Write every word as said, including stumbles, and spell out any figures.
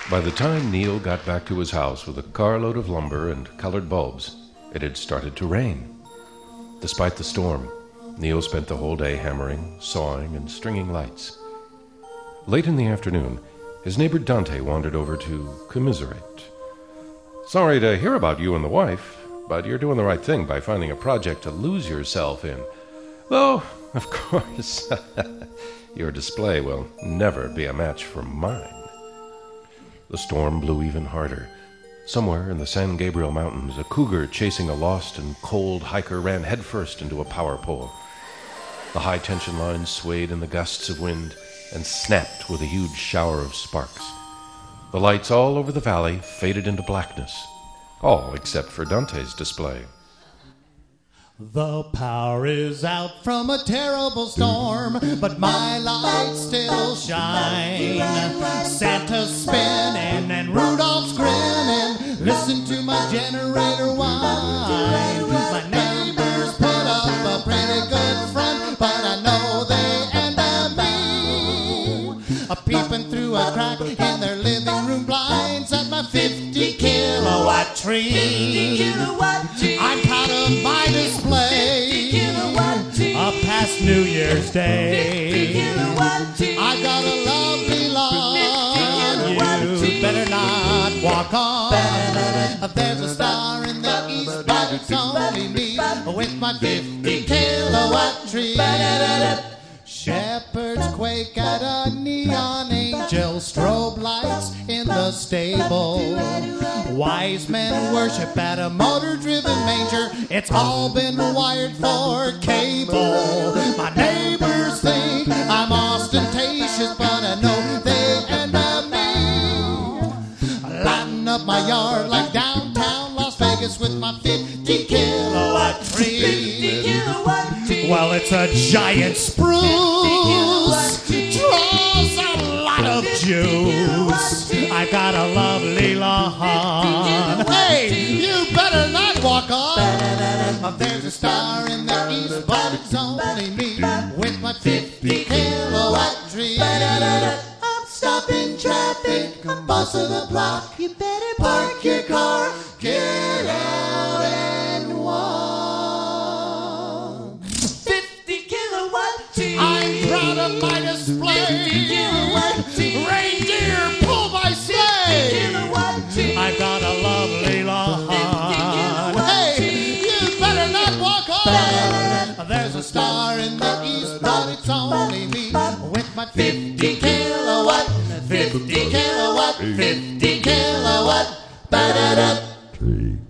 By the time Neil got back to his house with a carload of lumber and colored bulbs, it had started to rain. Despite the storm, Neil spent the whole day hammering, sawing, and stringing lights. Late in the afternoon, his neighbor Dante wandered over to commiserate. "Sorry to hear about you and the wife, but you're doing the right thing by finding a project to lose yourself in. Though, of course, your display will never be a match for mine." The storm blew even harder. Somewhere in the San Gabriel Mountains, a cougar chasing a lost and cold hiker ran headfirst into a power pole. The high-tension lines swayed in the gusts of wind and snapped with a huge shower of sparks. The lights all over the valley faded into blackness, all except for Dante's display. The power is out from a terrible storm, but my lights still shine. Santa's spinning and Rudolph's grinning. Listen to my generator whine. My neighbors put up a pretty good front, but I know they envy me. A peeping through a crack in their living room blinds at my fifty kilowatt tree. fifty kilowatt tree. I'm proud of my display. fifty kilowatt tree. Up past New Year's Day. fifty kilowatt tree. I got a lovely lawn. You better not walk on. There's a star in the east, but it's only me with my fifty kilowatt tree. Shepherds quake at a neon angel, strobe lights in the stable. Wise men worship at a motor-driven manger. It's all been wired for cable. My neighbors think I'm ostentatious, but I know they envy me. Lighting up my yard like downtown Las Vegas with my fifty kilowatt tree. fifty kilowatt tree. Well, it's a giant spruce, draws a lot of juice. I got a lovely lawn. Hey, you better not walk on. There's a star in the east, but it's only me with my fifty kilowatt tree. I'm stopping traffic, I'm boss of the block. You better Park your car, get out and walk. fifty kilowatt tree. I'm proud of my display. fifty kilowatt tree. Reindeer, pull my sleigh. Kilowatt tree. I've got a lovely lawn. kilowatt Hey, you better not walk on. There's a star in the east, but it's only me with my fifty kilowatt, fifty kilowatt, fifty kilowatt, ba-da-da. Tree.